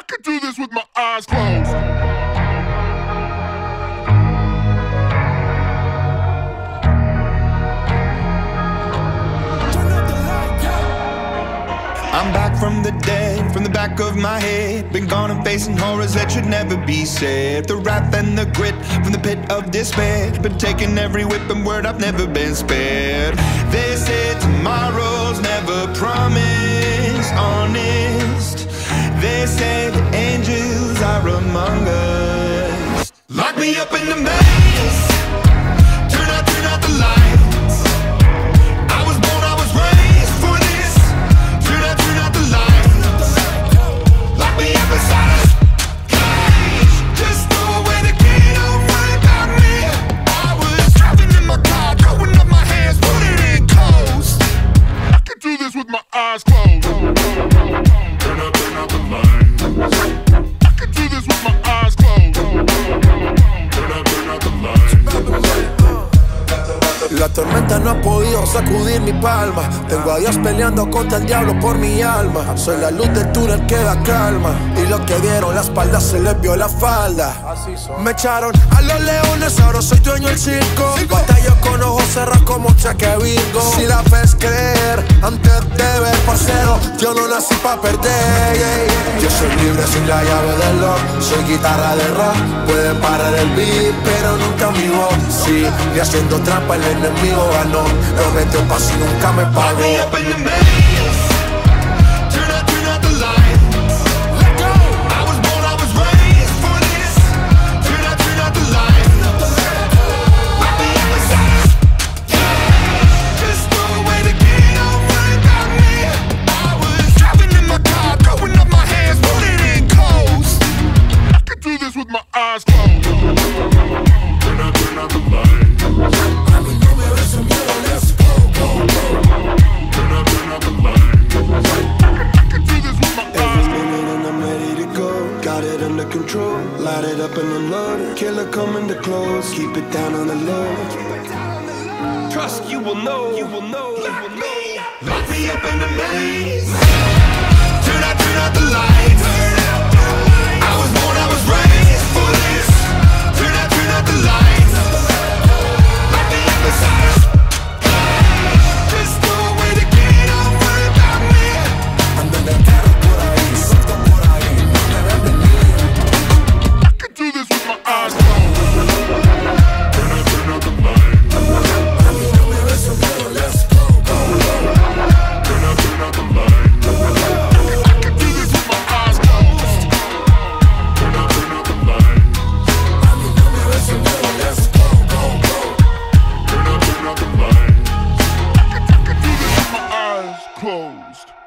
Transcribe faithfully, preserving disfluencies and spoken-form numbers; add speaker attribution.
Speaker 1: could do this with my eyes closed.
Speaker 2: I'm back from the dead, from the back of my head. Been gone and facing horrors that should never be said. The wrath and the grit from the pit of despair. Been taking every whip and word, I've never been spared. They said tomorrow's never promised, honest. They say the angels are among us. Lock me up in the maze. Turn out, turn out the lights. I was born, I was raised for this. Turn out, turn out the lights. Lock me up inside a cage. Just throw away the key, don't worry about me. I was driving in my car, throwing up my hands, put it in coast.
Speaker 1: I could do this with my eyes closed. Turn out, turn out the lights. I could do this with my eyes closed. Turn out, turn out the lights.
Speaker 3: La tormenta no ha podido sacudir mi palma. Tengo a Dios peleando contra el diablo por mi alma. Soy la luz del túnel que da calma. Y los que dieron la espalda se les vio la falda. Me echaron a los leones, ahora soy dueño del circo. Batallo con ojos cerrados como Cheque Virgo. Si la fe es creer antes de ver, parcero, yo no nací pa' perder, yeah. Yo soy libre sin la llave del lock. Soy guitarra de rock. Pueden parar el beat, pero nunca mi voz. Sí, y haciendo trampa el enemigo ganó. Lo metió pa' si nunca me pagó.
Speaker 2: Lock me up in the maze. Turn out, turn out the lights. Let go. I was born, I was raised for this. Turn out, turn out the lights. Lock me up inside a cage. Just throw away the key, don't worry about me. I was driving in my car, throwing up my hands, put it in coast.
Speaker 1: I could do this with my eyes closed. Turn out, turn out the lights.
Speaker 3: Control, light it up and unload it. Killer coming to close, keep it down on the low.
Speaker 2: Trust you will know, you will know, you will know. Lock me up in the maze. Turn out, turn out the lights. I was born, I was raised for this. Turn out, turn out the lights. Lock me up inside a cage. Just throw away the key, don't worry about me.
Speaker 3: Ando en el carro por ahí, suelto por ahí, no me ven venir.
Speaker 1: Do this with my eyes closed. Turn out, turn out the lights.
Speaker 3: Let's go, go, go.
Speaker 1: Turn out, turn out the lights. I could do this with my eyes closed. Turn out, turn out the lights.
Speaker 3: Let's go, go, go.
Speaker 1: Turn out, turn out the lights. I could, I could do this with my eyes closed.